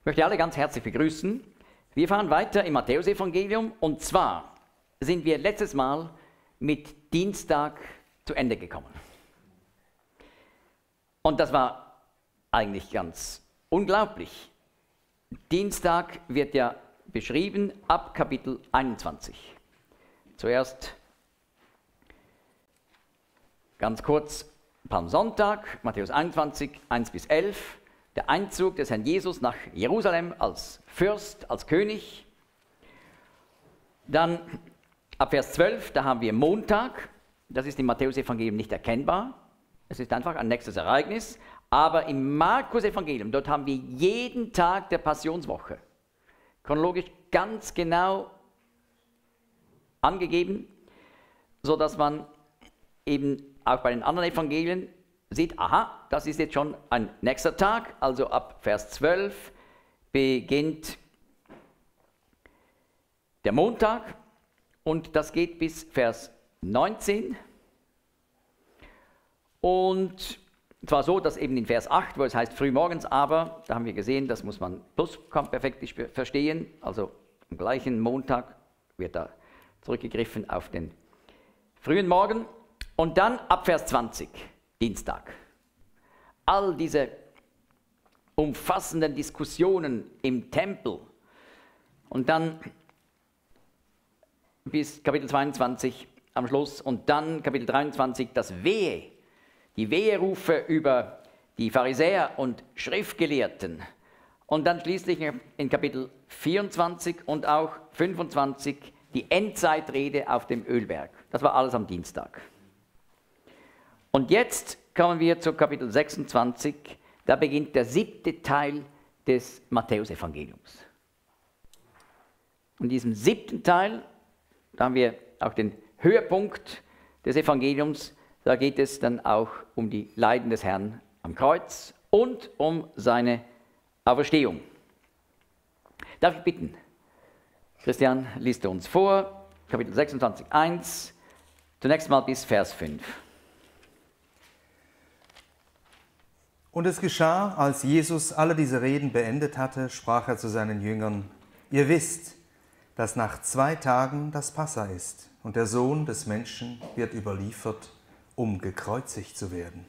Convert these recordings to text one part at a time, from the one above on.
Ich möchte alle ganz herzlich begrüßen. Wir fahren weiter im Matthäusevangelium und zwar sind wir letztes Mal mit Dienstag zu Ende gekommen. Und das war eigentlich ganz unglaublich. Dienstag wird ja beschrieben ab Kapitel 21. Zuerst ganz kurz Palmsonntag, Matthäus 21, 1 bis 11. Der Einzug des Herrn Jesus nach Jerusalem als Fürst, als König. Dann ab Vers 12, da haben wir Montag. Das ist im Matthäusevangelium nicht erkennbar. Es ist einfach ein nächstes Ereignis. Aber im Markus-Evangelium, dort haben wir jeden Tag der Passionswoche chronologisch ganz genau angegeben, sodass man eben auch bei den anderen Evangelien sieht, aha, das ist jetzt schon ein nächster Tag, also ab Vers 12 beginnt der Montag und das geht bis Vers 19. Und zwar so, dass eben in Vers 8, wo es heißt frühmorgens, aber, da haben wir gesehen, das muss man plusquamperfektisch verstehen, also am gleichen Montag wird da zurückgegriffen auf den frühen Morgen. Und dann ab Vers 20, Dienstag. All diese umfassenden Diskussionen im Tempel und dann bis Kapitel 22 am Schluss und dann Kapitel 23 das Wehe, die Weherufe über die Pharisäer und Schriftgelehrten und dann schließlich in Kapitel 24 und auch 25 die Endzeitrede auf dem Ölberg. Das war alles am Dienstag. Und jetzt kommen wir zu Kapitel 26, da beginnt der 7. Teil des Matthäusevangeliums. Und in diesem 7. Teil, da haben wir auch den Höhepunkt des Evangeliums, da geht es dann auch um die Leiden des Herrn am Kreuz und um seine Auferstehung. Darf ich bitten, Christian liest uns vor, Kapitel 26, 1, zunächst mal bis Vers 5. Und es geschah, als Jesus alle diese Reden beendet hatte, sprach er zu seinen Jüngern: Ihr wisst, dass nach 2 Tagen das Passa ist und der Sohn des Menschen wird überliefert, um gekreuzigt zu werden.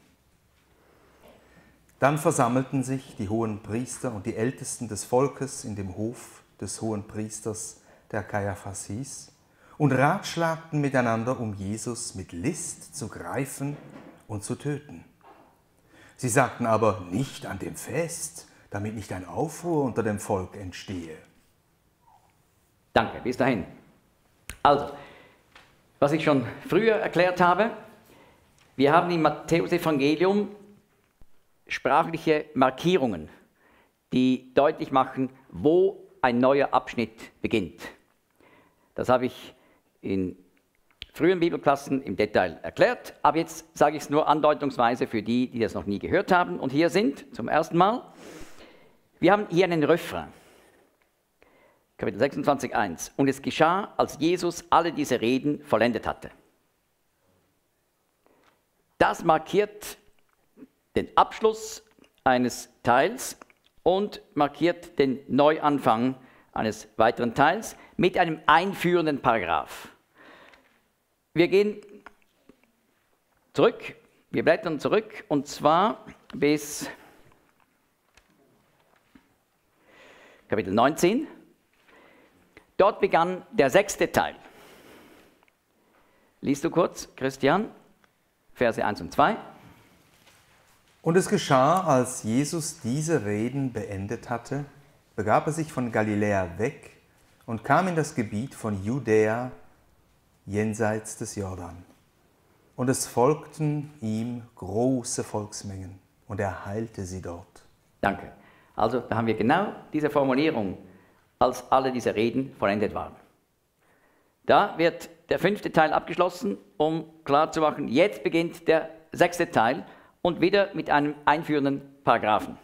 Dann versammelten sich die hohen Priester und die Ältesten des Volkes in dem Hof des hohen Priesters, der Kaiaphas hieß, und ratschlagten miteinander, um Jesus mit List zu greifen und zu töten. Sie sagten aber: nicht an dem Fest, damit nicht ein Aufruhr unter dem Volk entstehe. Danke, bis dahin. Also, was ich schon früher erklärt habe, wir haben im Matthäusevangelium sprachliche Markierungen, die deutlich machen, wo ein neuer Abschnitt beginnt. Das habe ich in frühen Bibelklassen im Detail erklärt, aber jetzt sage ich es nur andeutungsweise für die, die das noch nie gehört haben und hier sind zum ersten Mal. Wir haben hier einen Refrain, Kapitel 26, 1. Und es geschah, als Jesus alle diese Reden vollendet hatte. Das markiert den Abschluss eines Teils und markiert den Neuanfang eines weiteren Teils mit einem einführenden Paragraph. Wir gehen zurück, wir blättern zurück und zwar bis Kapitel 19. Dort begann der 6. Teil. Liest du kurz, Christian, Verse 1 und 2. Und es geschah, als Jesus diese Reden beendet hatte, begab er sich von Galiläa weg und kam in das Gebiet von Judäa, jenseits des Jordan. Und es folgten ihm große Volksmengen, und er heilte sie dort. Danke. Also da haben wir genau diese Formulierung, als alle diese Reden vollendet waren. Da wird der 5. Teil abgeschlossen, um klarzumachen, jetzt beginnt der 6. Teil und wieder mit einem einführenden Paragraphen.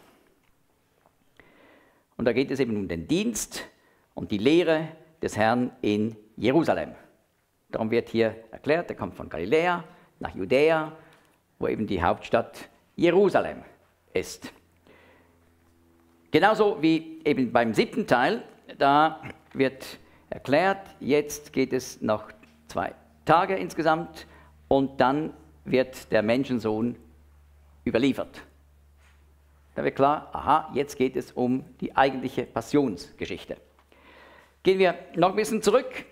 Und da geht es eben um den Dienst und die Lehre des Herrn in Jerusalem. Darum wird hier erklärt, er kommt von Galiläa nach Judäa, wo eben die Hauptstadt Jerusalem ist. Genauso wie eben beim 7. Teil, da wird erklärt, jetzt geht es noch 2 Tage insgesamt und dann wird der Menschensohn überliefert. Da wird klar, aha, jetzt geht es um die eigentliche Passionsgeschichte. Gehen wir noch ein bisschen zurück.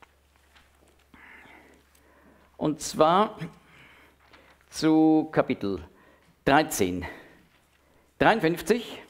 Und zwar zu Kapitel 13, 53.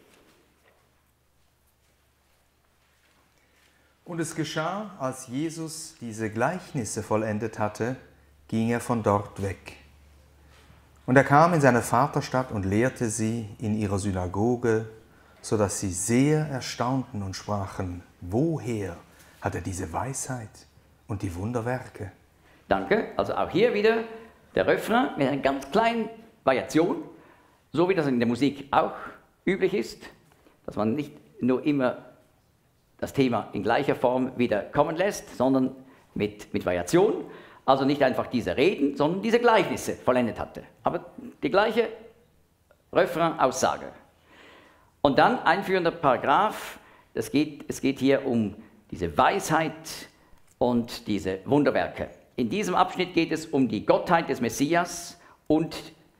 Und es geschah, als Jesus diese Gleichnisse vollendet hatte, ging er von dort weg. Und er kam in seine Vaterstadt und lehrte sie in ihrer Synagoge, so dass sie sehr erstaunten und sprachen: Woher hat er diese Weisheit und die Wunderwerke? Danke. Also auch hier wieder der Refrain mit einer ganz kleinen Variation, so wie das in der Musik auch üblich ist, dass man nicht nur immer das Thema in gleicher Form wieder kommen lässt, sondern mit Variation. Also nicht einfach diese Reden, sondern diese Gleichnisse vollendet hatte. Aber die gleiche Refrain-Aussage. Und dann einführender Paragraph, es geht hier um diese Weisheit und diese Wunderwerke. In diesem Abschnitt geht es um die Gottheit des Messias und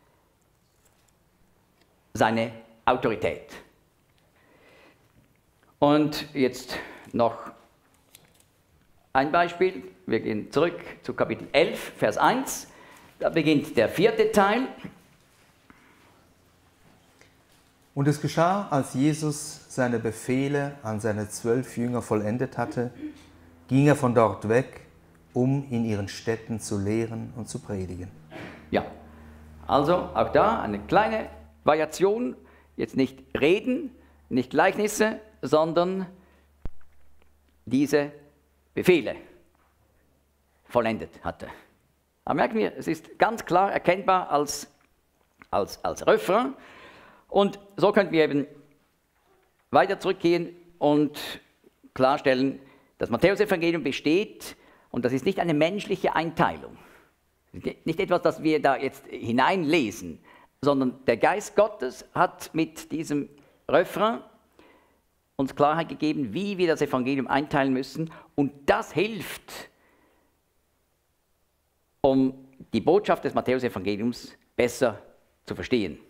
seine Autorität. Und jetzt noch ein Beispiel. Wir gehen zurück zu Kapitel 11, Vers 1. Da beginnt der 4. Teil. Und es geschah, als Jesus seine Befehle an seine 12 Jünger vollendet hatte, ging er von dort weg, um in ihren Städten zu lehren und zu predigen. Ja, also auch da eine kleine Variation. Jetzt nicht Reden, nicht Gleichnisse, sondern diese Befehle vollendet hatte. Aber merken wir, es ist ganz klar erkennbar als Refrain. Und so könnten wir eben weiter zurückgehen und klarstellen, das Matthäusevangelium besteht, und das ist nicht eine menschliche Einteilung, nicht etwas, das wir da jetzt hineinlesen, sondern der Geist Gottes hat mit diesem Refrain uns Klarheit gegeben, wie wir das Evangelium einteilen müssen, und das hilft, um die Botschaft des Matthäusevangeliums besser zu verstehen.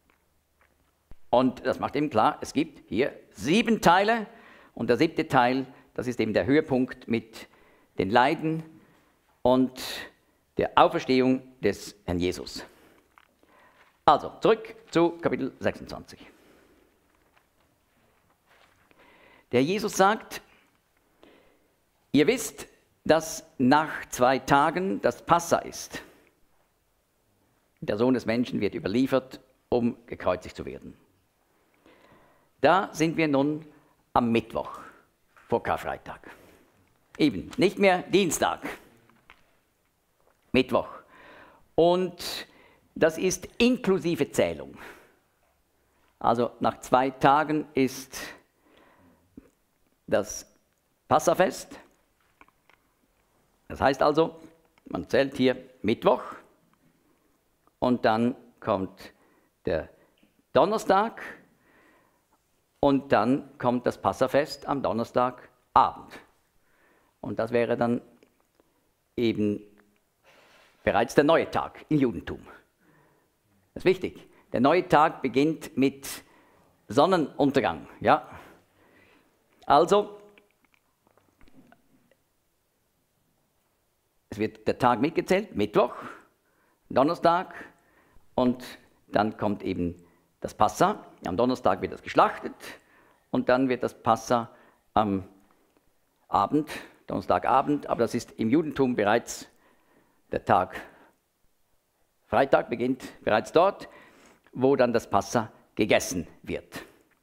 Und das macht eben klar, es gibt hier 7 Teile und der 7. Teil, das ist eben der Höhepunkt mit den Leiden und der Auferstehung des Herrn Jesus. Also, zurück zu Kapitel 26. Der Jesus sagt: Ihr wisst, dass nach 2 Tagen das Passa ist. Der Sohn des Menschen wird überliefert, um gekreuzigt zu werden. Da sind wir nun am Mittwoch vor Karfreitag. Eben, nicht mehr Dienstag, Mittwoch. Und das ist inklusive Zählung. Also nach 2 Tagen ist das Passafest. Das heißt also, man zählt hier Mittwoch und dann kommt der Donnerstag und dann kommt das Passafest am Donnerstagabend. Und das wäre dann eben bereits der neue Tag im Judentum. Das ist wichtig. Der neue Tag beginnt mit Sonnenuntergang. Ja? Also, es wird der Tag mitgezählt, Mittwoch, Donnerstag, und dann kommt eben das Passa. Am Donnerstag wird das geschlachtet und dann wird das Passa am Abend, Donnerstagabend, aber das ist im Judentum bereits der Tag. Freitag beginnt bereits dort, wo dann das Passa gegessen wird.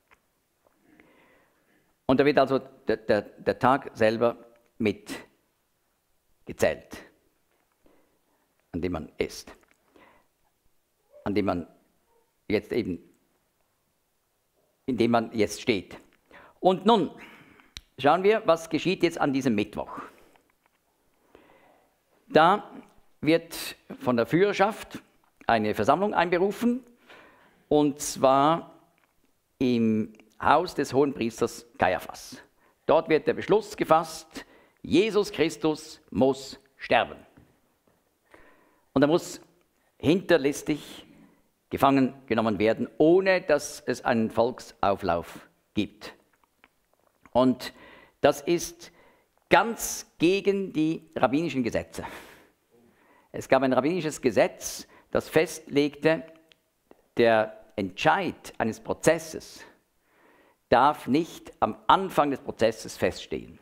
Und da wird also der Tag selber mit gezählt, an dem man isst, an dem man jetzt eben, in dem man jetzt steht. Und nun schauen wir, was geschieht jetzt an diesem Mittwoch. Da wird von der Führerschaft eine Versammlung einberufen, und zwar im Haus des Hohenpriesters Kaiaphas. Dort wird der Beschluss gefasst, Jesus Christus muss sterben. Und er muss hinterlistig gefangen genommen werden, ohne dass es einen Volksauflauf gibt. Und das ist ganz gegen die rabbinischen Gesetze. Es gab ein rabbinisches Gesetz, das festlegte, der Entscheid eines Prozesses darf nicht am Anfang des Prozesses feststehen.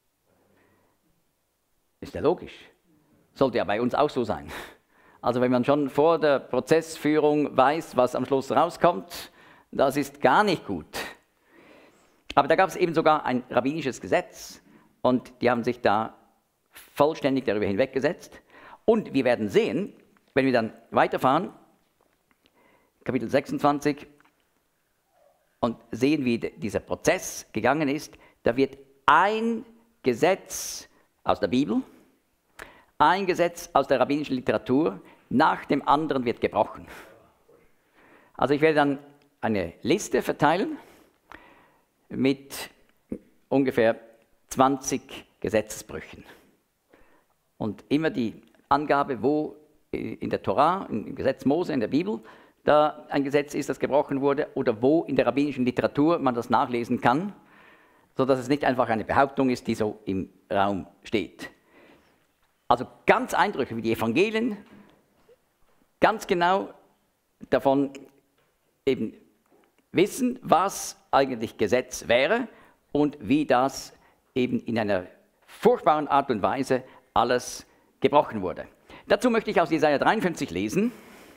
Ist ja logisch. Sollte ja bei uns auch so sein. Also wenn man schon vor der Prozessführung weiß, was am Schluss rauskommt, das ist gar nicht gut. Aber da gab es eben sogar ein rabbinisches Gesetz und die haben sich da vollständig darüber hinweggesetzt. Und wir werden sehen, wenn wir dann weiterfahren, Kapitel 26, und sehen, wie dieser Prozess gegangen ist, da wird ein Gesetz aus der Bibel, ein Gesetz aus der rabbinischen Literatur nach dem anderen wird gebrochen. Also ich werde dann eine Liste verteilen mit ungefähr 20 Gesetzesbrüchen. Und immer die Angabe, wo in der Torah, im Gesetz Mose, in der Bibel, da ein Gesetz ist, das gebrochen wurde, oder wo in der rabbinischen Literatur man das nachlesen kann, sodass es nicht einfach eine Behauptung ist, die so im Raum steht. Also ganz eindrücklich, wie die Evangelien ganz genau davon eben wissen, was eigentlich Gesetz wäre und wie das eben in einer furchtbaren Art und Weise alles gebrochen wurde. Dazu möchte ich aus Jesaja 53 lesen.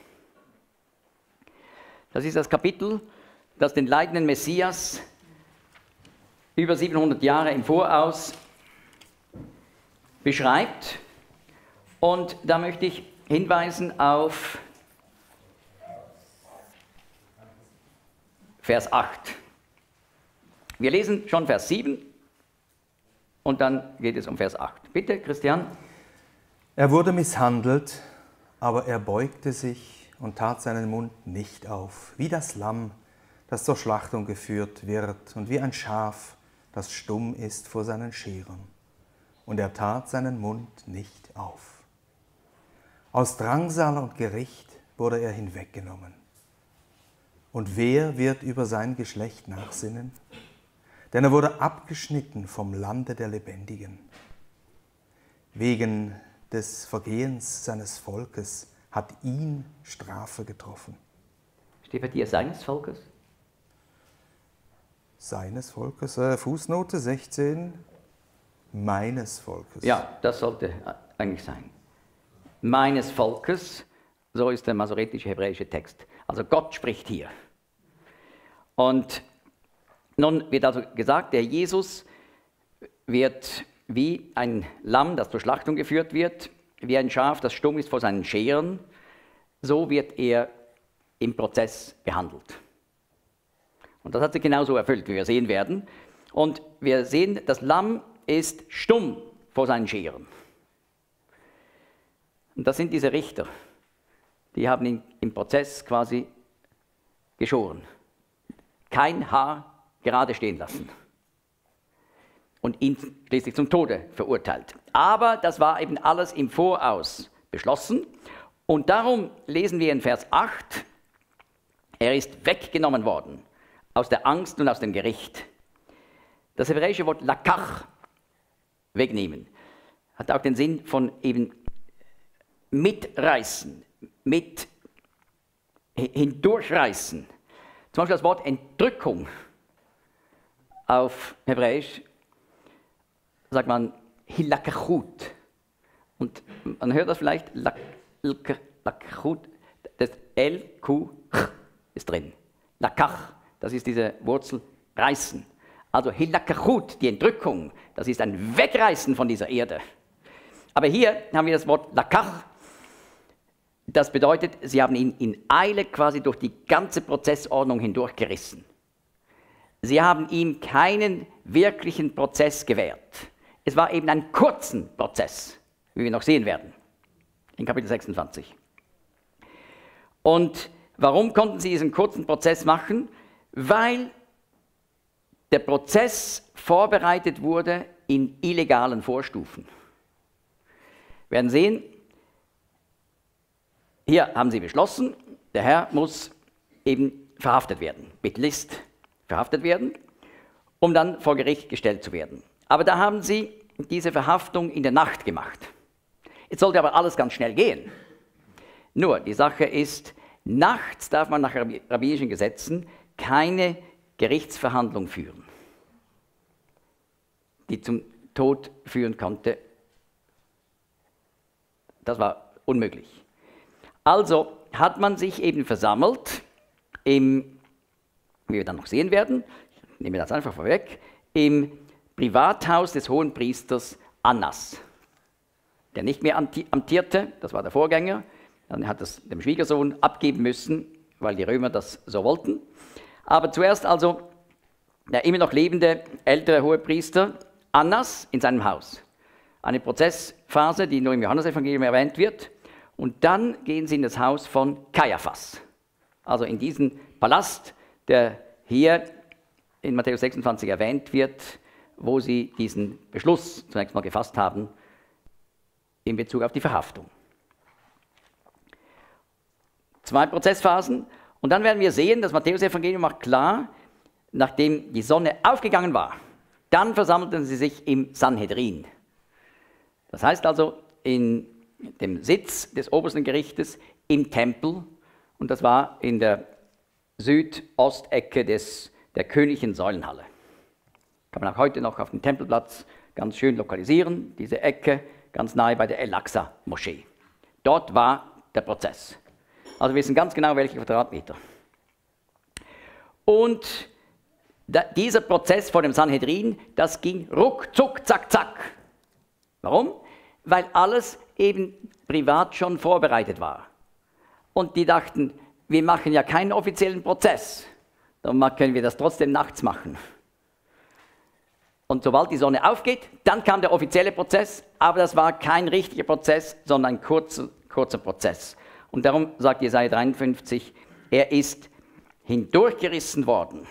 Das ist das Kapitel, das den leidenden Messias über 700 Jahre im Voraus beschreibt. Und da möchte ich hinweisen auf Vers 8. Wir lesen schon Vers 7 und dann geht es um Vers 8. Bitte, Christian. Er wurde misshandelt, aber er beugte sich und tat seinen Mund nicht auf, wie das Lamm, das zur Schlachtung geführt wird, und wie ein Schaf, das stumm ist vor seinen Scherern. Und er tat seinen Mund nicht auf. Aus Drangsal und Gericht wurde er hinweggenommen. Und wer wird über sein Geschlecht nachsinnen? Denn er wurde abgeschnitten vom Lande der Lebendigen. Wegen des Vergehens seines Volkes hat ihn Strafe getroffen. Steht bei dir seines Volkes? Seines Volkes, Fußnote 16, meines Volkes. Ja, das sollte eigentlich sein. Meines Volkes, so ist der masoretische hebräische Text. Also Gott spricht hier. Und nun wird also gesagt, der Jesus wird wie ein Lamm, das zur Schlachtung geführt wird, wie ein Schaf, das stumm ist vor seinen Scheren, so wird er im Prozess behandelt. Und das hat sich genauso erfüllt, wie wir sehen werden. Und wir sehen, das Lamm ist stumm vor seinen Scheren. Und das sind diese Richter, die haben ihn im Prozess quasi geschoren. Kein Haar gerade stehen lassen. Und ihn schließlich zum Tode verurteilt. Aber das war eben alles im Voraus beschlossen. Und darum lesen wir in Vers 8, er ist weggenommen worden aus der Angst und aus dem Gericht. Das hebräische Wort lakach, wegnehmen, hat auch den Sinn von eben mitreißen, mit hindurchreißen. Zum Beispiel das Wort Entrückung auf Hebräisch sagt man hilakachut. Und man hört das vielleicht, lakachut, das L-Q ist drin. Lakach, das ist diese Wurzel reißen. Also hilakachut, die Entrückung, das ist ein Wegreißen von dieser Erde. Aber hier haben wir das Wort lakach. Das bedeutet, sie haben ihn in Eile quasi durch die ganze Prozessordnung hindurchgerissen. Sie haben ihm keinen wirklichen Prozess gewährt. Es war eben ein kurzen Prozess, wie wir noch sehen werden, in Kapitel 26. Und warum konnten sie diesen kurzen Prozess machen? Weil der Prozess vorbereitet wurde in illegalen Vorstufen. Wir werden sehen, hier haben sie beschlossen, der Herr muss eben verhaftet werden, mit List verhaftet werden, um dann vor Gericht gestellt zu werden. Aber da haben sie diese Verhaftung in der Nacht gemacht. Jetzt sollte aber alles ganz schnell gehen. Nur, die Sache ist, nachts darf man nach rabbinischen Gesetzen keine Gerichtsverhandlung führen, die zum Tod führen konnte. Das war unmöglich. Also hat man sich eben versammelt, wie wir dann noch sehen werden, ich nehme das einfach vorweg, im Privathaus des Hohenpriesters Annas, der nicht mehr amtierte, das war der Vorgänger, dann hat es dem Schwiegersohn abgeben müssen, weil die Römer das so wollten. Aber zuerst also der immer noch lebende ältere Hohepriester Annas in seinem Haus. Eine Prozessphase, die nur im Johannesevangelium erwähnt wird. Und dann gehen sie in das Haus von Kaiaphas, also in diesen Palast, der hier in Matthäus 26 erwähnt wird, wo sie diesen Beschluss zunächst mal gefasst haben in Bezug auf die Verhaftung. 2 Prozessphasen und dann werden wir sehen, das Matthäus-Evangelium macht klar, nachdem die Sonne aufgegangen war, dann versammelten sie sich im Sanhedrin. Das heißt also in dem Sitz des obersten Gerichtes im Tempel und das war in der Südostecke der königlichen Säulenhalle. Kann man auch heute noch auf dem Tempelplatz ganz schön lokalisieren, diese Ecke, ganz nahe bei der El-Aqsa-Moschee. Dort war der Prozess. Also wir wissen ganz genau, welche Quadratmeter. Und dieser Prozess vor dem Sanhedrin, das ging ruckzuck, zack, zack. Warum? Weil alles eben privat schon vorbereitet war. Und die dachten, wir machen ja keinen offiziellen Prozess, dann können wir das trotzdem nachts machen. Und sobald die Sonne aufgeht, dann kam der offizielle Prozess, aber das war kein richtiger Prozess, sondern ein kurzer Prozess. Und darum sagt Jesaja 53, er ist hindurchgerissen worden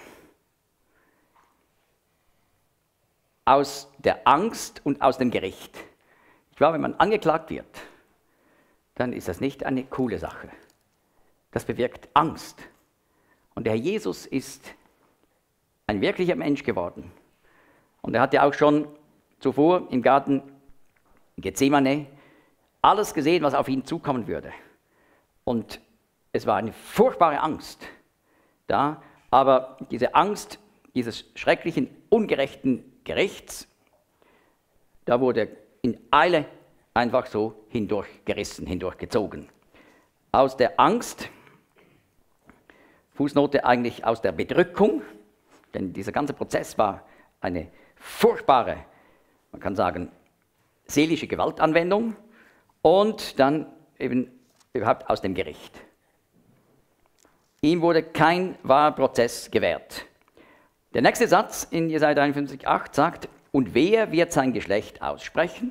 aus der Angst und aus dem Gericht. Ich glaube, wenn man angeklagt wird, dann ist das nicht eine coole Sache. Das bewirkt Angst. Und der Herr Jesus ist ein wirklicher Mensch geworden. Und er hat ja auch schon zuvor im Garten Gethsemane alles gesehen, was auf ihn zukommen würde. Und es war eine furchtbare Angst da, aber diese Angst dieses schrecklichen, ungerechten Gerichts, da wurde in Eile einfach so hindurchgerissen, hindurchgezogen. Aus der Angst, Fußnote eigentlich aus der Bedrückung, denn dieser ganze Prozess war eine furchtbare, man kann sagen, seelische Gewaltanwendung und dann eben überhaupt aus dem Gericht. Ihm wurde kein wahrer Prozess gewährt. Der nächste Satz in Jesaja 53,8 sagt, und wer wird sein Geschlecht aussprechen?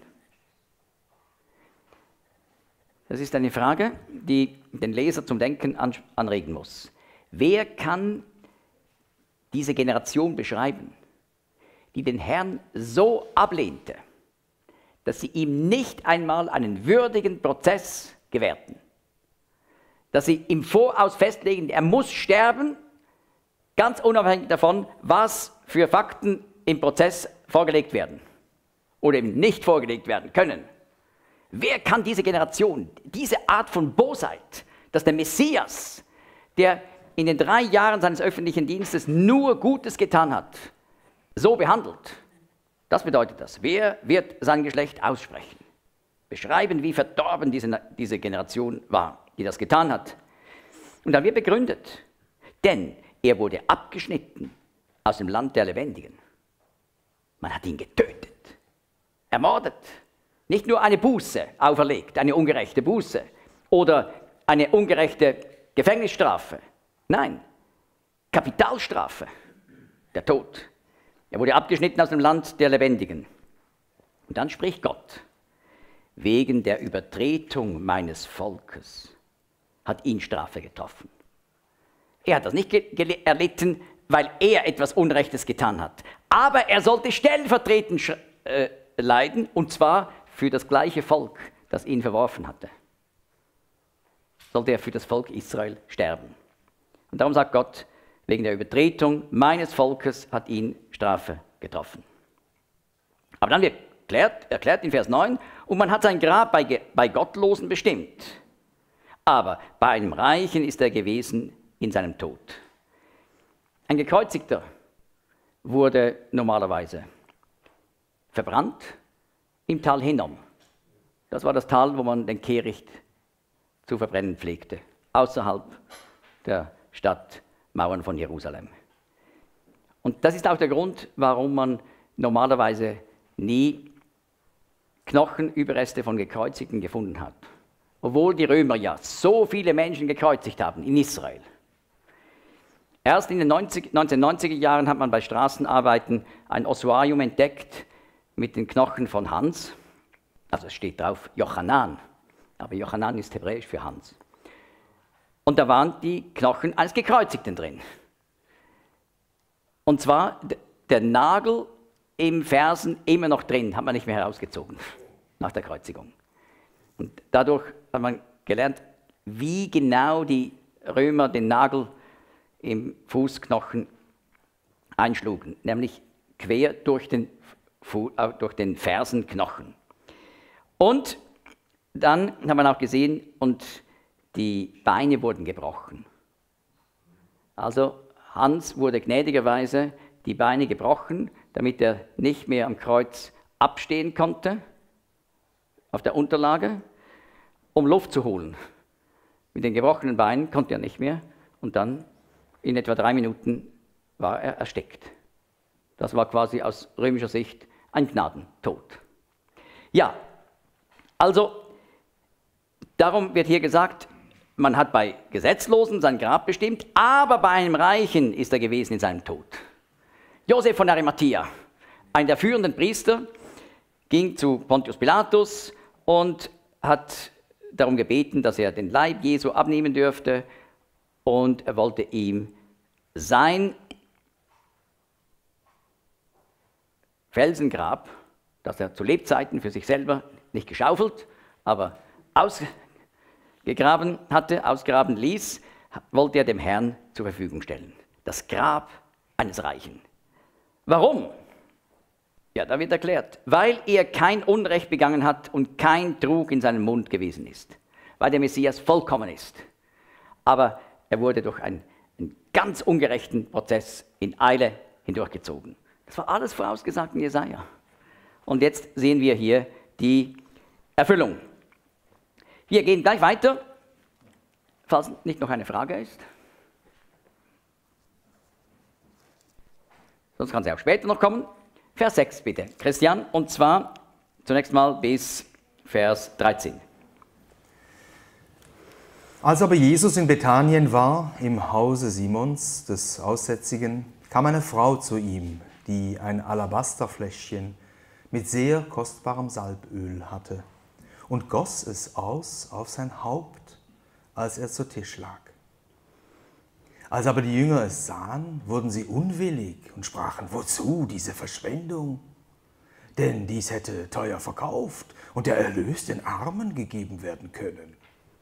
Das ist eine Frage, die den Leser zum Denken anregen muss. Wer kann diese Generation beschreiben, die den Herrn so ablehnte, dass sie ihm nicht einmal einen würdigen Prozess gewährten? Dass sie im Voraus festlegen, er muss sterben, ganz unabhängig davon, was für Fakten im Prozess vorgelegt werden oder eben nicht vorgelegt werden können. Wer kann diese Generation, diese Art von Bosheit, dass der Messias, der in den 3 Jahren seines öffentlichen Dienstes nur Gutes getan hat, so behandelt? Das bedeutet das. Wer wird sein Geschlecht aussprechen? Beschreiben, wie verdorben diese Generation war, die das getan hat. Und dann wird begründet, denn er wurde abgeschnitten aus dem Land der Lebendigen. Man hat ihn getötet, ermordet. Nicht nur eine Buße auferlegt, eine ungerechte Buße oder eine ungerechte Gefängnisstrafe. Nein, Kapitalstrafe, der Tod. Er wurde abgeschnitten aus dem Land der Lebendigen. Und dann spricht Gott, wegen der Übertretung meines Volkes hat ihn Strafe getroffen. Er hat das nicht erlitten, weil er etwas Unrechtes getan hat. Aber er sollte stellvertretend leiden, und zwar für das gleiche Volk, das ihn verworfen hatte. Sollte er für das Volk Israel sterben. Und darum sagt Gott, wegen der Übertretung meines Volkes hat ihn Strafe getroffen. Aber dann wird erklärt in Vers 9, und man hat sein Grab bei Gottlosen bestimmt. Aber bei einem Reichen ist er gewesen in seinem Tod. Ein Gekreuzigter wurde normalerweise verbrannt im Tal Hinnom. Das war das Tal, wo man den Kehricht zu verbrennen pflegte, außerhalb der Stadtmauern von Jerusalem. Und das ist auch der Grund, warum man normalerweise nie Knochenüberreste von Gekreuzigten gefunden hat. Obwohl die Römer ja so viele Menschen gekreuzigt haben in Israel. Erst in den 1990er Jahren hat man bei Straßenarbeiten ein Ossuarium entdeckt mit den Knochen von Hans. Also es steht drauf Jochanan, aber Jochanan ist hebräisch für Hans. Und da waren die Knochen eines Gekreuzigten drin. Und zwar der Nagel im Fersen immer noch drin, hat man nicht mehr herausgezogen nach der Kreuzigung. Und dadurch hat man gelernt, wie genau die Römer den Nagel im Fußknochen einschlugen, nämlich quer durch den Fersenknochen. Und dann hat man auch gesehen, und die Beine wurden gebrochen. Also Hans wurde gnädigerweise die Beine gebrochen, damit er nicht mehr am Kreuz abstehen konnte, auf der Unterlage, um Luft zu holen. Mit den gebrochenen Beinen konnte er nicht mehr, und dann in etwa 3 Minuten war er erstickt. Das war quasi aus römischer Sicht ein Gnadentod. Ja, also darum wird hier gesagt, man hat bei Gesetzlosen sein Grab bestimmt, aber bei einem Reichen ist er gewesen in seinem Tod. Josef von Arimathea, einer der führenden Priester, ging zu Pontius Pilatus und hat darum gebeten, dass er den Leib Jesu abnehmen dürfte, und er wollte ihm sein Felsengrab, das er zu Lebzeiten für sich selber nicht geschaufelt, aber ausgegraben ließ, wollte er dem Herrn zur Verfügung stellen. Das Grab eines Reichen. Warum? Ja, da wird erklärt, weil er kein Unrecht begangen hat und kein Trug in seinem Mund gewesen ist, weil der Messias vollkommen ist. Aber er wurde durch einen ganz ungerechten Prozess in Eile hindurchgezogen. Das war alles vorausgesagt in Jesaja. Und jetzt sehen wir hier die Erfüllung. Wir gehen gleich weiter, falls nicht noch eine Frage ist. Sonst kann sie auch später noch kommen. Vers 6 bitte, Christian, und zwar zunächst mal bis Vers 13. Als aber Jesus in Bethanien war, im Hause Simons, des Aussätzigen, kam eine Frau zu ihm, die ein Alabasterfläschchen mit sehr kostbarem Salböl hatte und goss es aus auf sein Haupt, als er zu Tisch lag. Als aber die Jünger es sahen, wurden sie unwillig und sprachen, wozu diese Verschwendung? Denn dies hätte teuer verkauft und der Erlös den Armen gegeben werden können.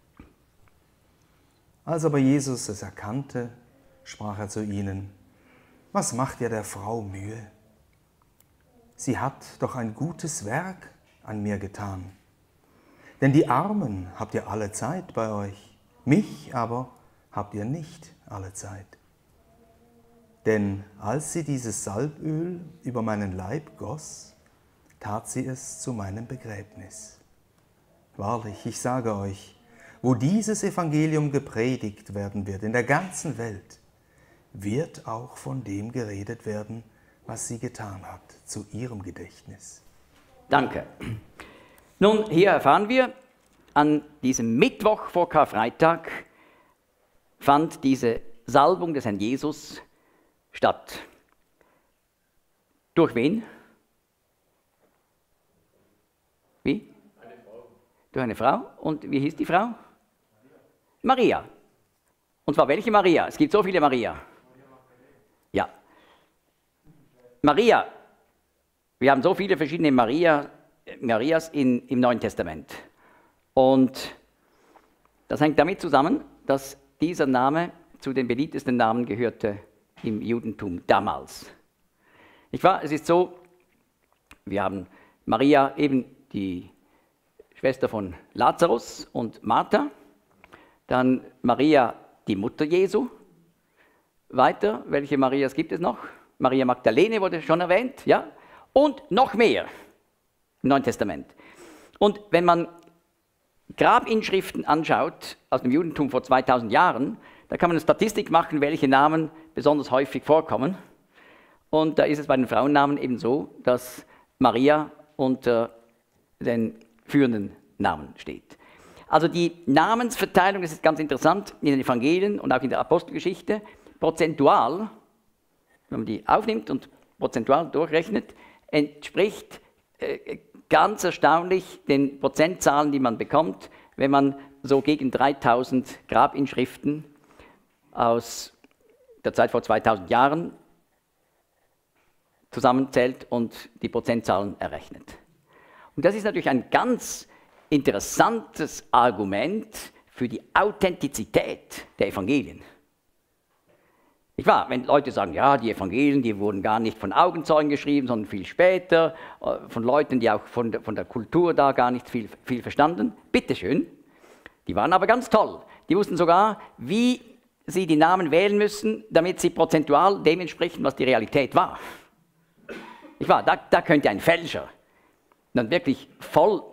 Als aber Jesus es erkannte, sprach er zu ihnen, was macht ihr der Frau Mühe? Sie hat doch ein gutes Werk an mir getan. Denn die Armen habt ihr alle Zeit bei euch, mich aber habt ihr nicht alle Zeit. Denn als sie dieses Salböl über meinen Leib goss, tat sie es zu meinem Begräbnis. Wahrlich, ich sage euch, wo dieses Evangelium gepredigt werden wird in der ganzen Welt, wird auch von dem geredet werden, was sie getan hat, zu ihrem Gedächtnis. Danke. Nun, hier erfahren wir, an diesem Mittwoch vor Karfreitag fand diese Salbung des Herrn Jesus statt. Durch wen? Wie? Eine Frau. Durch eine Frau. Und wie hieß die Frau? Maria. Und zwar welche Maria? Es gibt so viele Maria. Ja, Maria. Wir haben so viele verschiedene Marias im Neuen Testament. Und das hängt damit zusammen, dass dieser Name zu den beliebtesten Namen gehörte im Judentum damals. Nicht wahr? Es ist so, wir haben Maria, eben die Schwester von Lazarus und Martha, dann Maria, die Mutter Jesu. Weiter, welche Marias gibt es noch? Maria Magdalene wurde schon erwähnt, ja? Und noch mehr im Neuen Testament. Und wenn man Grabinschriften anschaut aus dem Judentum vor 2000 Jahren, da kann man eine Statistik machen, welche Namen besonders häufig vorkommen. Und da ist es bei den Frauennamen eben so, dass Maria unter den führenden Namen steht. Also die Namensverteilung, das ist ganz interessant, in den Evangelien und auch in der Apostelgeschichte, prozentual, wenn man die aufnimmt und prozentual durchrechnet, entspricht ganz erstaunlich den Prozentzahlen, die man bekommt, wenn man so gegen 3000 Grabinschriften aus der Zeit vor 2000 Jahren zusammenzählt und die Prozentzahlen errechnet. Und das ist natürlich ein ganz interessantes Argument für die Authentizität der Evangelien. Nicht wahr? Wenn Leute sagen, ja, die Evangelien, die wurden gar nicht von Augenzeugen geschrieben, sondern viel später, von Leuten, die auch von der Kultur da gar nicht viel verstanden. Bitteschön. Die waren aber ganz toll. Die wussten sogar, wie sie die Namen wählen müssen, damit sie prozentual dem entsprechen, was die Realität war. Nicht wahr? Da könnte ein Fälscher dann wirklich voll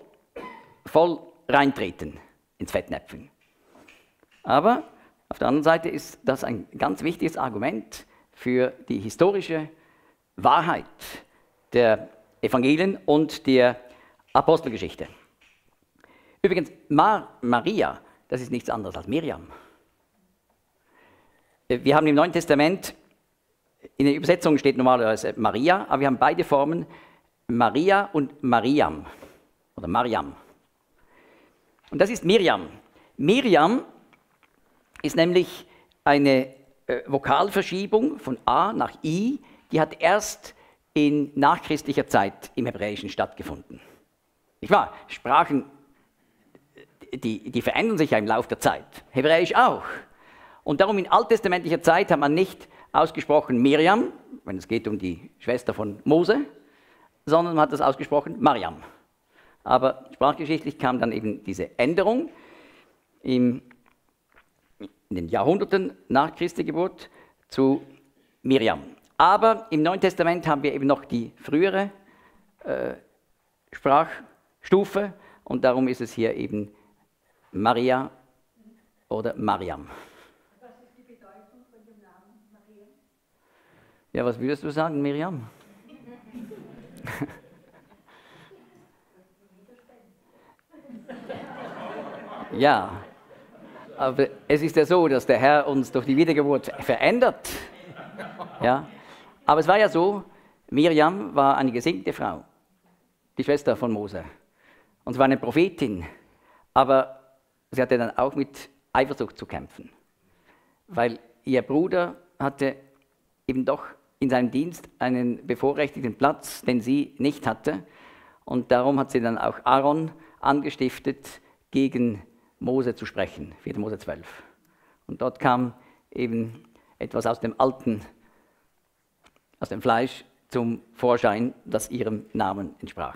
reintreten ins Fettnäpfchen. Aber auf der anderen Seite ist das ein ganz wichtiges Argument für die historische Wahrheit der Evangelien und der Apostelgeschichte. Übrigens, Maria, das ist nichts anderes als Miriam. Wir haben im Neuen Testament, in der Übersetzung steht normalerweise Maria, aber wir haben beide Formen, Maria und Mariam oder Mariam. Und das ist Miriam. Miriam ist nämlich eine Vokalverschiebung von A nach I, die hat erst in nachchristlicher Zeit im Hebräischen stattgefunden. Nicht wahr? Sprachen, die verändern sich ja im Laufe der Zeit. Hebräisch auch. Und darum in alttestamentlicher Zeit hat man nicht ausgesprochen Miriam, wenn es geht um die Schwester von Mose, sondern man hat das ausgesprochen Mariam. Aber sprachgeschichtlich kam dann eben diese Änderung in den Jahrhunderten nach Christi Geburt zu Miriam. Aber im Neuen Testament haben wir eben noch die frühere Sprachstufe und darum ist es hier eben Maria oder Mariam. Was ist die Bedeutung von dem Namen Maria? Ja, was würdest du sagen, Miriam? Ja, aber es ist ja so, dass der Herr uns durch die Wiedergeburt verändert. Ja, aber es war ja so, Miriam war eine gesegnete Frau, die Schwester von Mose. Und sie war eine Prophetin, aber sie hatte dann auch mit Eifersucht zu kämpfen, weil ihr Bruder hatte eben doch in seinem Dienst einen bevorrechtigten Platz, den sie nicht hatte. Und darum hat sie dann auch Aaron angestiftet, gegen Mose zu sprechen, 4. Mose 12. Und dort kam eben etwas aus dem Alten, aus dem Fleisch zum Vorschein, das ihrem Namen entsprach.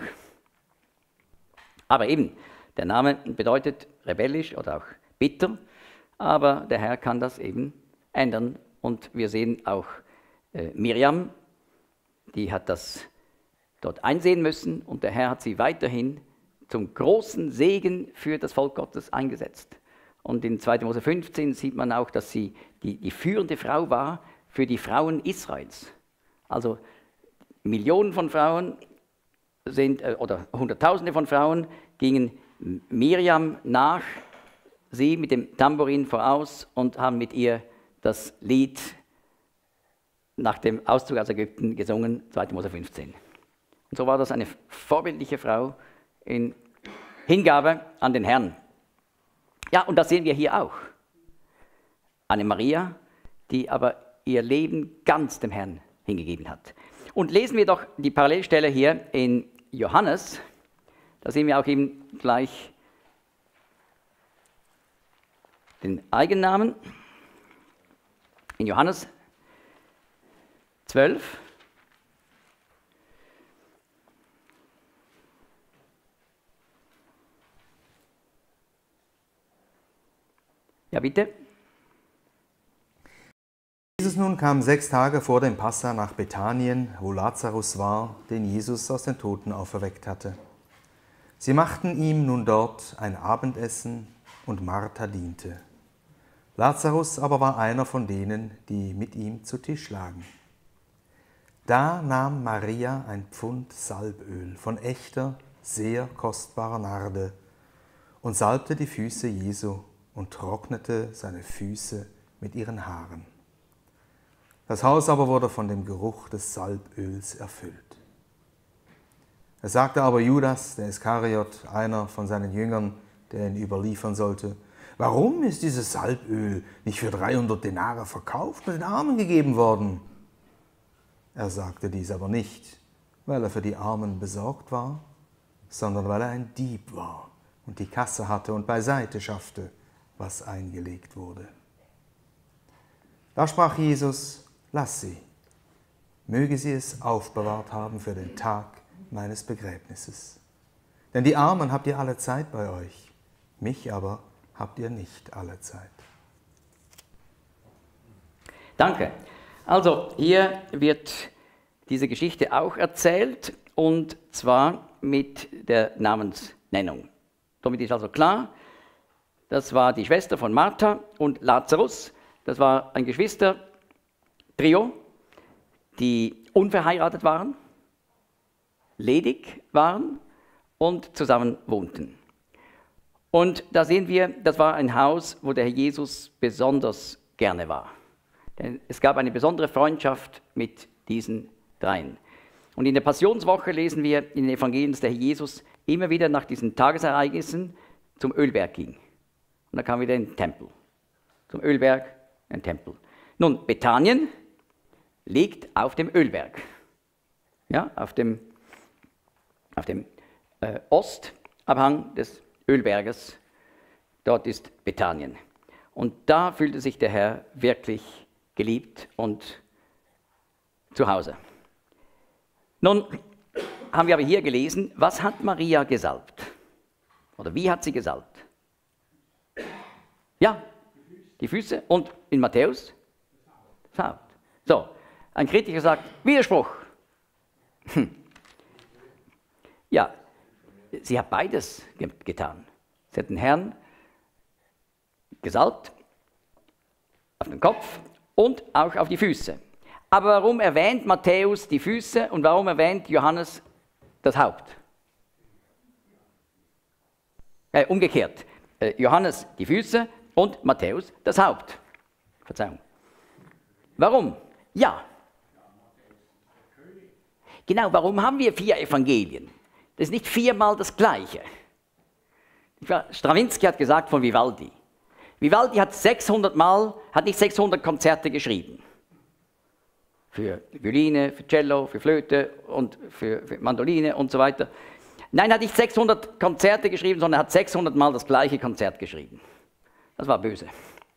Aber eben, der Name bedeutet rebellisch oder auch bitter, aber der Herr kann das eben ändern. Und wir sehen auch Miriam, die hat das dort einsehen müssen und der Herr hat sie weiterhin zum großen Segen für das Volk Gottes eingesetzt. Und in 2. Mose 15 sieht man auch, dass sie die führende Frau war für die Frauen Israels. Also Millionen von Frauen oder Hunderttausende von Frauen gingen Miriam nach, sie mit dem Tambourin voraus und haben mit ihr das Lied nach dem Auszug aus Ägypten gesungen, 2. Mose 15. Und so war das eine vorbildliche Frau in Hingabe an den Herrn. Ja, und das sehen wir hier auch. Eine Maria, die aber ihr Leben ganz dem Herrn hingegeben hat. Und lesen wir doch die Parallelstelle hier in Johannes. Da sehen wir auch eben gleich den Eigennamen. In Johannes 12. Ja, bitte. Jesus nun kam 6 Tage vor dem Passa nach Bethanien, wo Lazarus war, den Jesus aus den Toten auferweckt hatte. Sie machten ihm nun dort ein Abendessen und Martha diente. Lazarus aber war einer von denen, die mit ihm zu Tisch lagen. Da nahm Maria ein Pfund Salböl von echter, sehr kostbarer Narde und salbte die Füße Jesu und trocknete seine Füße mit ihren Haaren. Das Haus aber wurde von dem Geruch des Salböls erfüllt. Es sagte aber Judas, der Iskariot, einer von seinen Jüngern, der ihn überliefern sollte: Warum ist dieses Salböl nicht für 300 Denare verkauft und den Armen gegeben worden? Er sagte dies aber nicht, weil er für die Armen besorgt war, sondern weil er ein Dieb war und die Kasse hatte und beiseite schaffte, was eingelegt wurde. Da sprach Jesus: Lass sie, möge sie es aufbewahrt haben für den Tag meines Begräbnisses. Denn die Armen habt ihr alle Zeit bei euch, mich aber habt ihr nicht alle Zeit. Danke. Also hier wird diese Geschichte auch erzählt, und zwar mit der Namensnennung. Damit ist also klar, das war die Schwester von Martha und Lazarus. Das war ein Geschwistertrio, die unverheiratet waren, ledig waren und zusammen wohnten. Und da sehen wir, das war ein Haus, wo der Herr Jesus besonders gerne war. Denn es gab eine besondere Freundschaft mit diesen dreien. Und in der Passionswoche lesen wir in den Evangelien, dass der Herr Jesus immer wieder nach diesen Tagesereignissen zum Ölberg ging. Und da kam wieder ein Tempel. Zum Ölberg, ein Tempel. Nun, Bethanien liegt auf dem Ölberg. Ja, auf dem Ostabhang des Ölberges. Dort ist Bethanien. Und da fühlte sich der Herr wirklich geliebt und zu Hause. Nun haben wir aber hier gelesen, was hat Maria gesalbt? Oder wie hat sie gesalbt? Ja, die Füße und in Matthäus das Haupt. So, ein Kritiker sagt, Widerspruch. Ja, sie hat beides getan. Sie hat den Herrn gesalbt auf den Kopf und auch auf die Füße. Aber warum erwähnt Matthäus die Füße und warum erwähnt Johannes das Haupt? Umgekehrt. Johannes die Füße und Matthäus das Haupt. Verzeihung. Warum? Ja. Genau, warum haben wir 4 Evangelien? Das ist nicht 4-mal das Gleiche. Stravinsky hat gesagt von Vivaldi. Vivaldi hat 600 nicht 600 Konzerte geschrieben. Für Violine, für Cello, für Flöte und für Mandoline und so weiter. Nein, er hat nicht 600 Konzerte geschrieben, sondern er hat 600 Mal das gleiche Konzert geschrieben. Das war böse.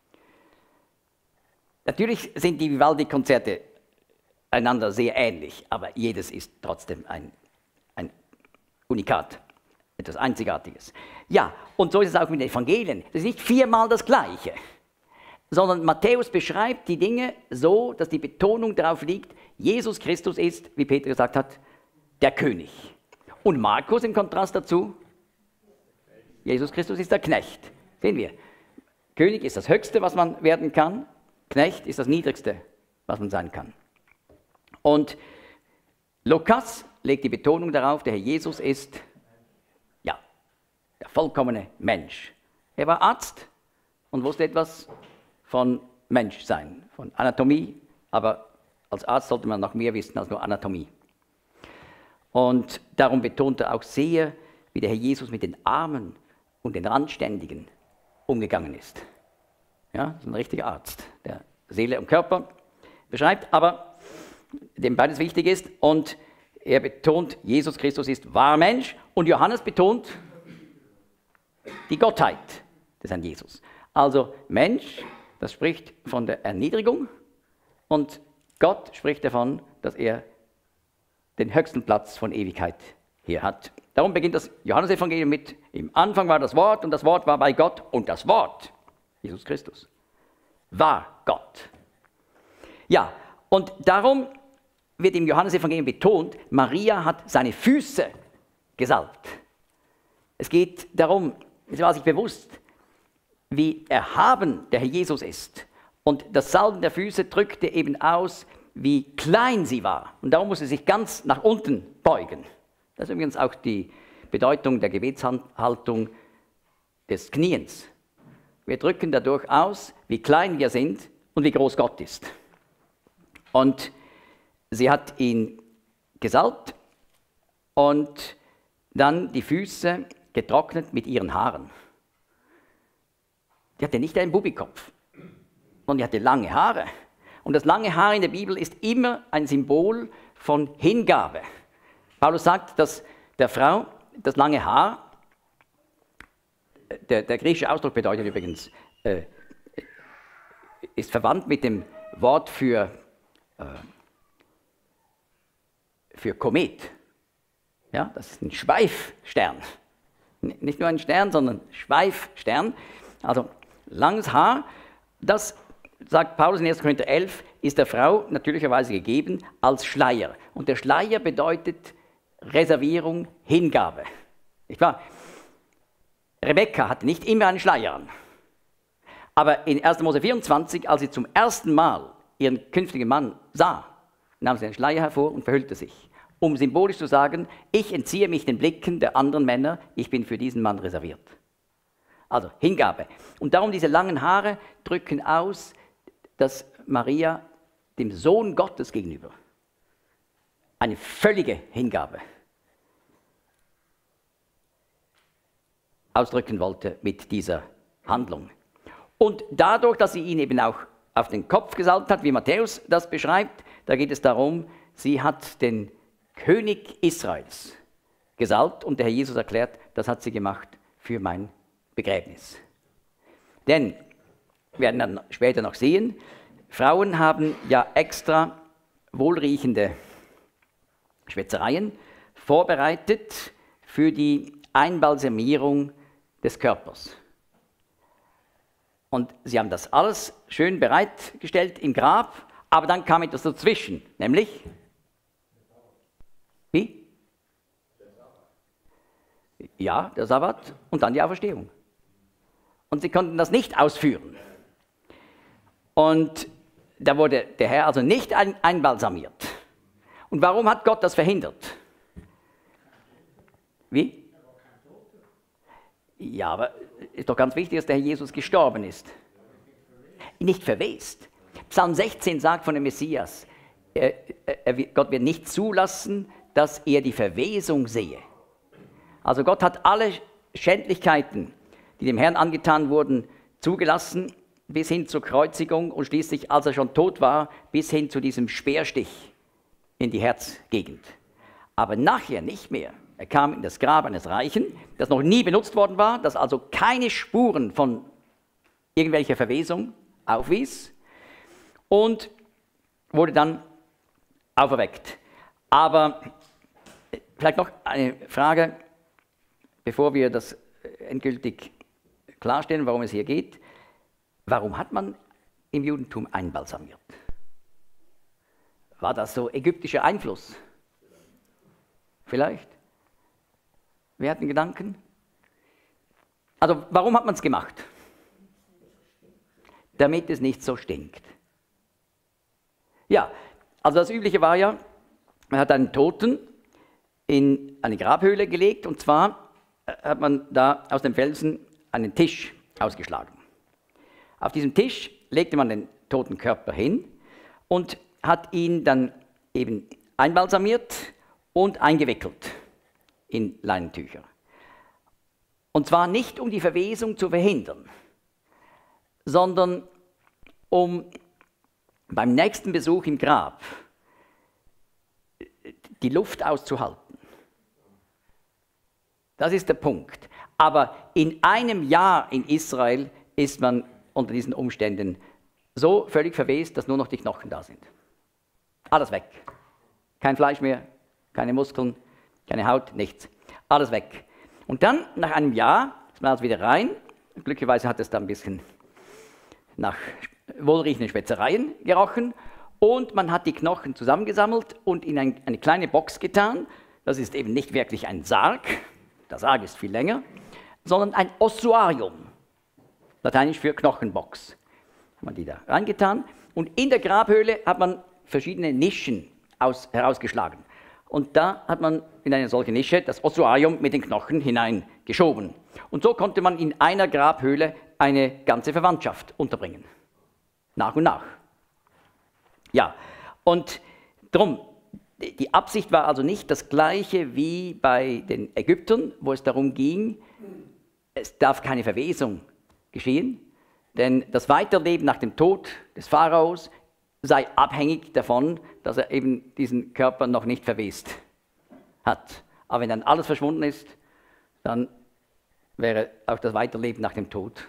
Natürlich sind die Vivaldi-Konzerte einander sehr ähnlich, aber jedes ist trotzdem ein Unikat, etwas Einzigartiges. Ja, und so ist es auch mit den Evangelien. Das ist nicht 4-mal das Gleiche, sondern Matthäus beschreibt die Dinge so, dass die Betonung darauf liegt, Jesus Christus ist, wie Peter gesagt hat, der König. Und Markus im Kontrast dazu, Jesus Christus ist der Knecht. Sehen wir, König ist das Höchste, was man werden kann, Knecht ist das Niedrigste, was man sein kann. Und Lukas legt die Betonung darauf, der Herr Jesus ist, ja, der vollkommene Mensch. Er war Arzt und wusste etwas von Menschsein, von Anatomie, aber als Arzt sollte man noch mehr wissen als nur Anatomie. Und darum betont er auch sehr, wie der Herr Jesus mit den Armen und den Randständigen umgegangen ist. Ja, das ist ein richtiger Arzt, der Seele und Körper beschreibt, aber dem beides wichtig ist. Und er betont, Jesus Christus ist wahrer Mensch. Und Johannes betont die Gottheit des Herrn Jesus. Also Mensch, das spricht von der Erniedrigung. Und Gott spricht davon, dass er den höchsten Platz von Ewigkeit hier hat. Darum beginnt das Johannesevangelium mit: Im Anfang war das Wort und das Wort war bei Gott und das Wort, Jesus Christus, war Gott. Ja, und darum wird im Johannesevangelium betont, Maria hat seine Füße gesalbt. Es geht darum, sie war sich bewusst, wie erhaben der Herr Jesus ist. Und das Salben der Füße drückte eben aus, wie klein sie war. Und darum musste sie sich ganz nach unten beugen. Das ist übrigens auch die Bedeutung der Gebetshaltung des Kniens. Wir drücken dadurch aus, wie klein wir sind und wie groß Gott ist. Und sie hat ihn gesalbt und dann die Füße getrocknet mit ihren Haaren. Die hatte nicht einen Bubikopf, sondern die hatte lange Haare. Und das lange Haar in der Bibel ist immer ein Symbol von Hingabe. Paulus sagt, dass der Frau das lange Haar, der griechische Ausdruck bedeutet übrigens, ist verwandt mit dem Wort für Komet. Ja, das ist ein Schweifstern. Nicht nur ein Stern, sondern Schweifstern. Also langes Haar, das, sagt Paulus in 1. Korinther 11, ist der Frau natürlicherweise gegeben als Schleier. Und der Schleier bedeutet Reservierung, Hingabe. Nicht wahr? Rebekka hatte nicht immer einen Schleier an. Aber in 1. Mose 24, als sie zum ersten Mal ihren künftigen Mann sah, nahm sie einen Schleier hervor und verhüllte sich, um symbolisch zu sagen, ich entziehe mich den Blicken der anderen Männer, ich bin für diesen Mann reserviert. Also Hingabe. Und darum diese langen Haare drücken aus, dass Maria dem Sohn Gottes gegenüber eine völlige Hingabe ausdrücken wollte mit dieser Handlung. Und dadurch, dass sie ihn eben auch auf den Kopf gesalbt hat, wie Matthäus das beschreibt, da geht es darum, sie hat den König Israels gesalbt und der Herr Jesus erklärt, das hat sie gemacht für mein Begräbnis. Denn, wir werden dann später noch sehen, Frauen haben ja extra wohlriechende Schwätzereien vorbereitet für die Einbalsamierung des Körpers. Und sie haben das alles schön bereitgestellt im Grab, aber dann kam etwas dazwischen, nämlich, wie? Ja, der Sabbat und dann die Auferstehung. Und sie konnten das nicht ausführen. Und da wurde der Herr also nicht einbalsamiert. Und warum hat Gott das verhindert? Wie? Ja, aber ist doch ganz wichtig, dass der Herr Jesus gestorben ist. Nicht verwest. Psalm 16 sagt von dem Messias, Gott wird nicht zulassen, dass er die Verwesung sehe. Also Gott hat alle Schändlichkeiten, die dem Herrn angetan wurden, zugelassen, bis hin zur Kreuzigung und schließlich, als er schon tot war, bis hin zu diesem Speerstich in die Herzgegend. Aber nachher nicht mehr. Er kam in das Grab eines Reichen, das noch nie benutzt worden war, das also keine Spuren von irgendwelcher Verwesung aufwies und wurde dann auferweckt. Aber vielleicht noch eine Frage, bevor wir das endgültig klarstellen, worum es hier geht. Warum hat man im Judentum einbalsamiert? War das so ägyptischer Einfluss? Vielleicht? Wer hat einen Gedanken? Also, warum hat man es gemacht? Damit es nicht so stinkt. Ja, also das Übliche war ja, man hat einen Toten in eine Grabhöhle gelegt und zwar hat man da aus dem Felsen einen Tisch ausgeschlagen. Auf diesem Tisch legte man den toten Körper hin und hat ihn dann eben einbalsamiert und eingewickelt in Leinentücher. Und zwar nicht, um die Verwesung zu verhindern, sondern um beim nächsten Besuch im Grab die Luft auszuhalten. Das ist der Punkt. Aber in einem Jahr in Israel ist man unter diesen Umständen so völlig verwest, dass nur noch die Knochen da sind. Alles weg. Kein Fleisch mehr, keine Muskeln, keine Haut, nichts. Alles weg. Und dann, nach einem Jahr, ist man also wieder rein. Glücklicherweise hat es da ein bisschen nach wohlriechenden Spezereien gerochen. Und man hat die Knochen zusammengesammelt und in eine kleine Box getan. Das ist eben nicht wirklich ein Sarg, der Sarg ist viel länger, sondern ein Ossuarium, lateinisch für Knochenbox. Hat man die da reingetan und in der Grabhöhle hat man verschiedene Nischen herausgeschlagen. Und da hat man in eine solche Nische das Ossuarium mit den Knochen hineingeschoben. Und so konnte man in einer Grabhöhle eine ganze Verwandtschaft unterbringen. Nach und nach. Ja, und darum, die Absicht war also nicht das gleiche wie bei den Ägyptern, wo es darum ging, es darf keine Verwesung geschehen, denn das Weiterleben nach dem Tod des Pharaos sei abhängig davon, dass er eben diesen Körper noch nicht verwest hat. Aber wenn dann alles verschwunden ist, dann wäre auch das Weiterleben nach dem Tod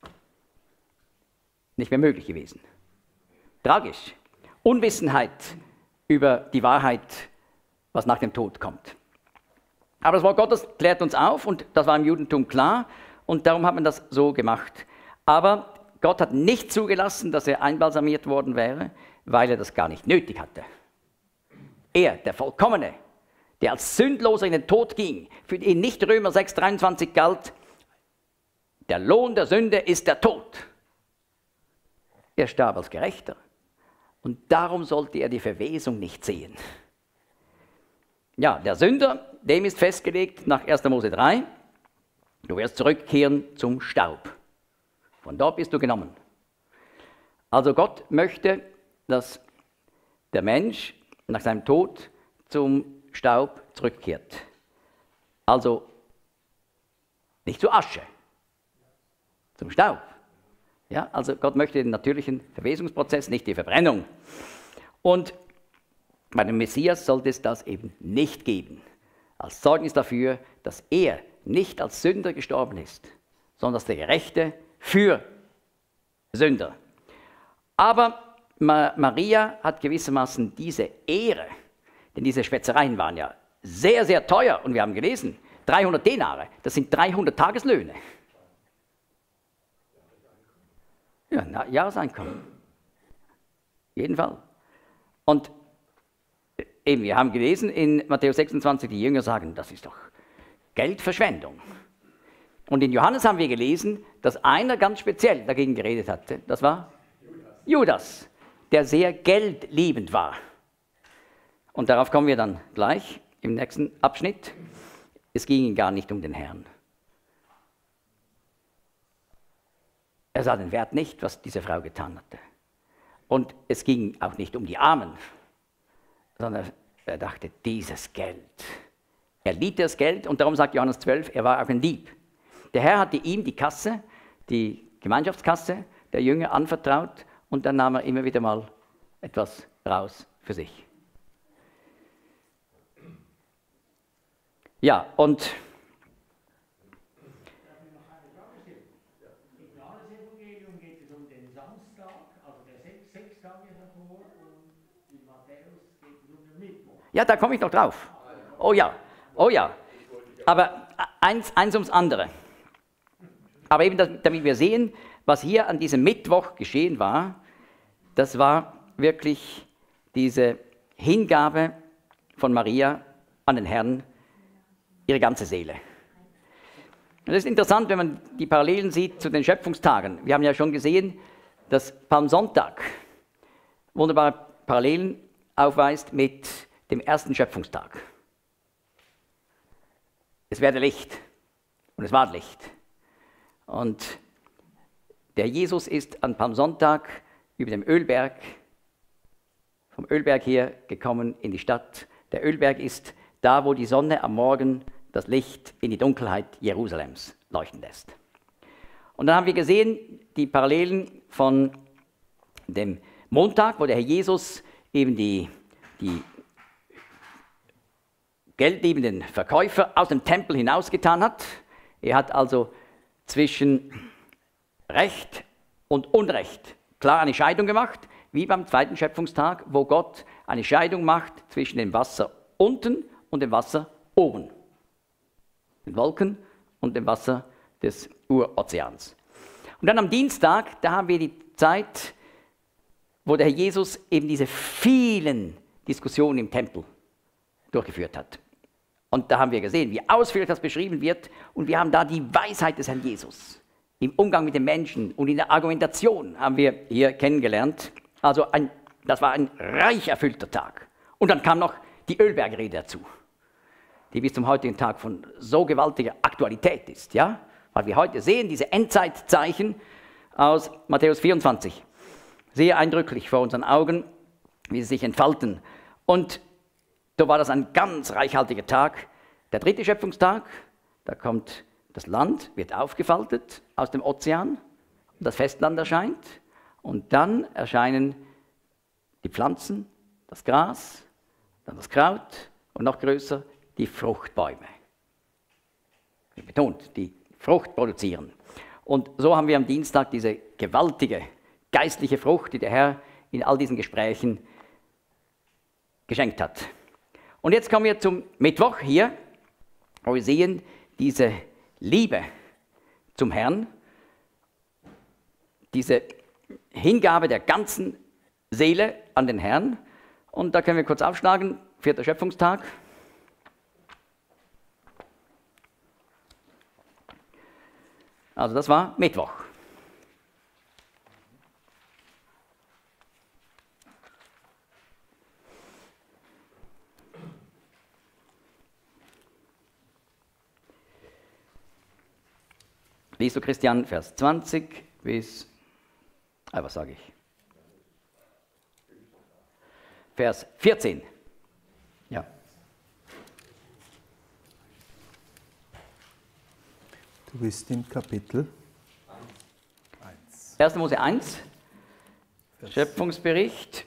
nicht mehr möglich gewesen. Tragisch. Unwissenheit über die Wahrheit, was nach dem Tod kommt. Aber das Wort Gottes klärt uns auf und das war im Judentum klar und darum hat man das so gemacht. Aber Gott hat nicht zugelassen, dass er einbalsamiert worden wäre, weil er das gar nicht nötig hatte. Er, der Vollkommene, der als Sündloser in den Tod ging, für den nicht Römer 6,23 galt, der Lohn der Sünde ist der Tod. Er starb als Gerechter. Und darum sollte er die Verwesung nicht sehen. Ja, der Sünder, dem ist festgelegt nach 1. Mose 3, du wirst zurückkehren zum Staub. Von dort bist du genommen. Also Gott möchte, dass der Mensch nach seinem Tod zum Staub zurückkehrt. Also nicht zur Asche, zum Staub. Ja, also Gott möchte den natürlichen Verwesungsprozess, nicht die Verbrennung. Und bei dem Messias sollte es das eben nicht geben. Als Zeugnis dafür, dass er nicht als Sünder gestorben ist, sondern als der Gerechte für Sünder. Aber Maria hat gewissermaßen diese Ehre, denn diese Schwätzereien waren ja sehr, sehr teuer. Und wir haben gelesen, 300 Denare, das sind 300 Tageslöhne. Ja, Jahreseinkommen. Jeden Fall. Und eben, wir haben gelesen in Matthäus 26, die Jünger sagen, das ist doch Geldverschwendung. Und in Johannes haben wir gelesen, dass einer ganz speziell dagegen geredet hatte. Das war Judas, der sehr geldliebend war. Und darauf kommen wir dann gleich im nächsten Abschnitt. Es ging ihm gar nicht um den Herrn. Er sah den Wert nicht, was diese Frau getan hatte. Und es ging auch nicht um die Armen, sondern er dachte, dieses Geld. Er liebte das Geld und darum sagt Johannes 12, er war auch ein Dieb. Der Herr hatte ihm die Kasse, die Gemeinschaftskasse der Jünger anvertraut und dann nahm er immer wieder mal etwas raus für sich. Ja, und ja, da komme ich noch drauf. Oh ja, oh ja. Aber eins ums andere. Aber eben, damit wir sehen, was hier an diesem Mittwoch geschehen war, das war wirklich diese Hingabe von Maria an den Herrn, ihre ganze Seele. Und es ist interessant, wenn man die Parallelen sieht zu den Schöpfungstagen. Wir haben ja schon gesehen, dass Palmsonntag wunderbare Parallelen aufweist mit dem ersten Schöpfungstag. Es werde Licht und es ward Licht. Und der Jesus ist an Palmsonntag über dem Ölberg, vom Ölberg her gekommen in die Stadt. Der Ölberg ist da, wo die Sonne am Morgen das Licht in die Dunkelheit Jerusalems leuchten lässt. Und dann haben wir gesehen, die Parallelen von dem Montag, wo der Herr Jesus eben die geldliebenden Verkäufer aus dem Tempel hinausgetan hat. Er hat also zwischen Recht und Unrecht klar eine Scheidung gemacht, wie beim zweiten Schöpfungstag, wo Gott eine Scheidung macht zwischen dem Wasser unten und dem Wasser oben, den Wolken und dem Wasser des Urozeans. Und dann am Dienstag, da haben wir die Zeit, wo der Herr Jesus eben diese vielen Diskussionen im Tempel durchgeführt hat. Und da haben wir gesehen, wie ausführlich das beschrieben wird. Und wir haben da die Weisheit des Herrn Jesus im Umgang mit den Menschen und in der Argumentation haben wir hier kennengelernt. Also das war ein reich erfüllter Tag. Und dann kam noch die Ölbergrede dazu, die bis zum heutigen Tag von so gewaltiger Aktualität ist. Ja? Weil wir heute sehen, diese Endzeitzeichen aus Matthäus 24, sehr eindrücklich vor unseren Augen, wie sie sich entfalten. Und so war das ein ganz reichhaltiger Tag. Der dritte Schöpfungstag, da kommt das Land, wird aufgefaltet aus dem Ozean, und das Festland erscheint. Und dann erscheinen die Pflanzen, das Gras, dann das Kraut und noch größer die Fruchtbäume. Wie betont, die Frucht produzieren. Und so haben wir am Dienstag diese gewaltige geistliche Frucht, die der Herr in all diesen Gesprächen geschenkt hat. Und jetzt kommen wir zum Mittwoch hier, wo wir sehen, diese Liebe zum Herrn, diese Hingabe der ganzen Seele an den Herrn. Und da können wir kurz aufschlagen, 4. Schöpfungstag. Also das war Mittwoch. Liest du Christian, Vers 20 bis, was sage ich? Vers 14. Ja. Du bist im Kapitel 1. 1. Mose 1, Schöpfungsbericht.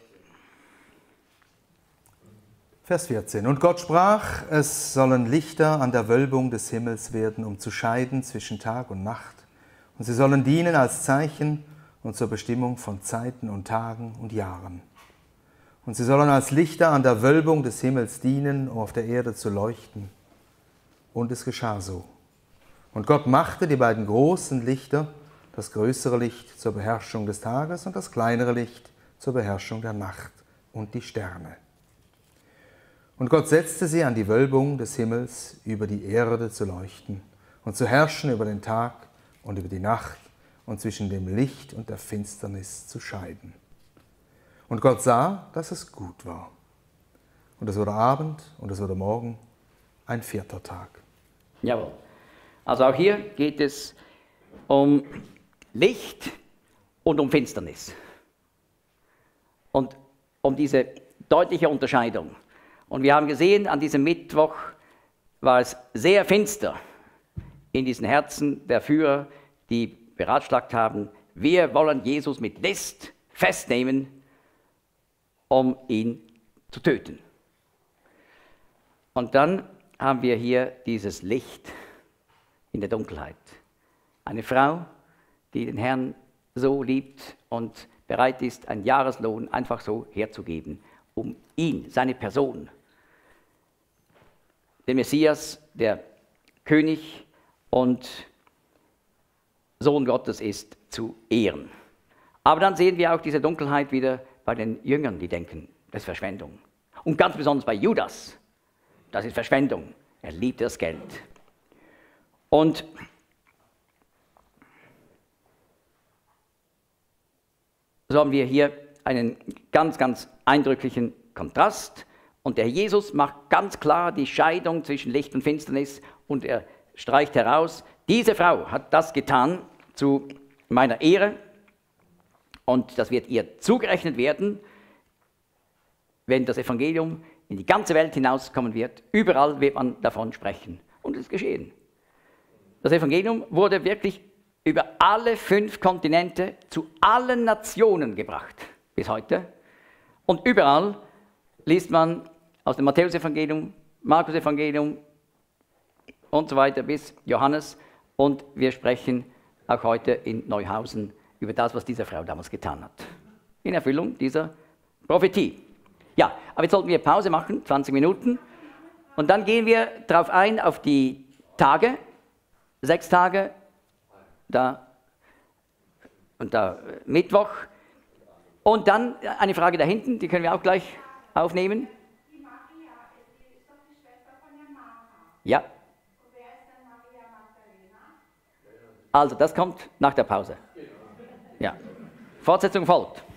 Vers 14. Und Gott sprach, es sollen Lichter an der Wölbung des Himmels werden, um zu scheiden zwischen Tag und Nacht. Und sie sollen dienen als Zeichen und zur Bestimmung von Zeiten und Tagen und Jahren. Und sie sollen als Lichter an der Wölbung des Himmels dienen, um auf der Erde zu leuchten. Und es geschah so. Und Gott machte die beiden großen Lichter, das größere Licht zur Beherrschung des Tages und das kleinere Licht zur Beherrschung der Nacht und die Sterne. Und Gott setzte sie an die Wölbung des Himmels, über die Erde zu leuchten und zu herrschen über den Tag und über die Nacht und zwischen dem Licht und der Finsternis zu scheiden. Und Gott sah, dass es gut war. Und es wurde Abend und es wurde Morgen, ein 4. Tag. Jawohl. Also auch hier geht es um Licht und um Finsternis. Und um diese deutliche Unterscheidung. Und wir haben gesehen, an diesem Mittwoch war es sehr finster in diesen Herzen der Führer, die beratschlagt haben, wir wollen Jesus mit List festnehmen, um ihn zu töten. Und dann haben wir hier dieses Licht in der Dunkelheit. Eine Frau, die den Herrn so liebt und bereit ist, einen Jahreslohn einfach so herzugeben, um ihn, seine Person, den Messias, der König und Sohn Gottes ist, zu ehren. Aber dann sehen wir auch diese Dunkelheit wieder bei den Jüngern, die denken, das ist Verschwendung. Und ganz besonders bei Judas, das ist Verschwendung. Er liebt das Geld. Und so haben wir hier einen ganz, ganz eindrücklichen Kontrast. Und der Jesus macht ganz klar die Scheidung zwischen Licht und Finsternis und er streicht heraus, diese Frau hat das getan zu meiner Ehre und das wird ihr zugerechnet werden, wenn das Evangelium in die ganze Welt hinauskommen wird. Überall wird man davon sprechen. Und es ist geschehen. Das Evangelium wurde wirklich über alle 5 Kontinente zu allen Nationen gebracht bis heute. Und überall liest man aus dem Matthäusevangelium Markus Evangelium und so weiter bis Johannes. Und wir sprechen auch heute in Neuhausen über das, was diese Frau damals getan hat. In Erfüllung dieser Prophetie. Ja, aber jetzt sollten wir Pause machen, 20 Minuten. Und dann gehen wir darauf ein, auf die Tage, 6 Tage, da und da Mittwoch. Und dann eine Frage da hinten, die können wir auch gleich aufnehmen. Die Maria, die ist doch die Schwester von der Martha. Ja, Und wer ist denn Maria Magdalena? also das kommt nach der Pause. Ja, Fortsetzung folgt.